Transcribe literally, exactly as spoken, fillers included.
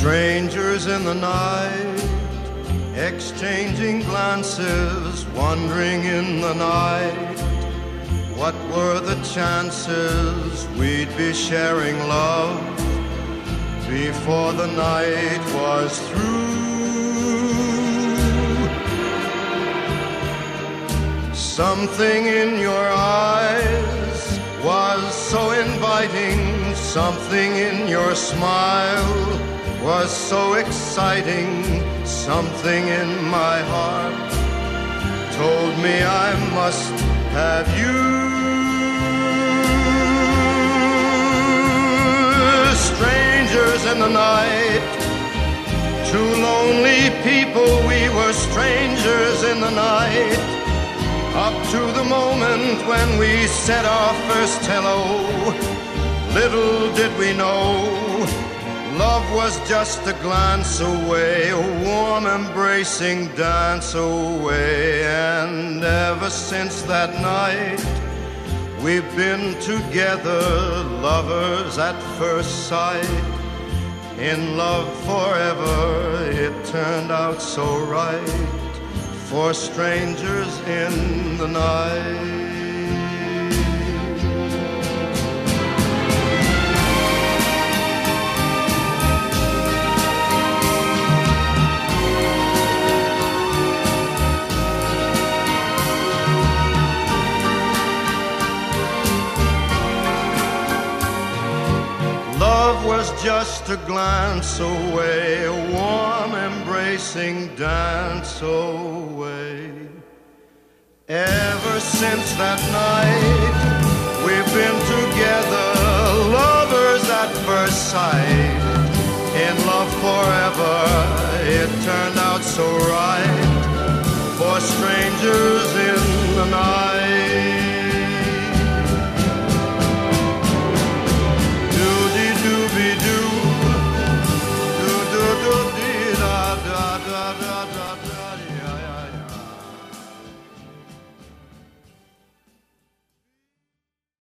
Strangers in the night, exchanging glances, wandering in the night. What were the chances we'd be sharing love before the night was through? Something in your eyes was so inviting, something in your smile was so exciting, something in my heart told me I must have you. Strangers in the night, two lonely people, we were strangers in the night, up to the moment when we said our first hello. Little did we know, love was just a glance away, a warm embracing dance away. And ever since that night, we've been together, lovers at first sight. In love forever, it turned out so right, for strangers in the night. Love was just a glance away, a warm embracing dance away. Ever since that night, we've been together, lovers at first sight. In love forever, it turned out so right, for strangers in the night.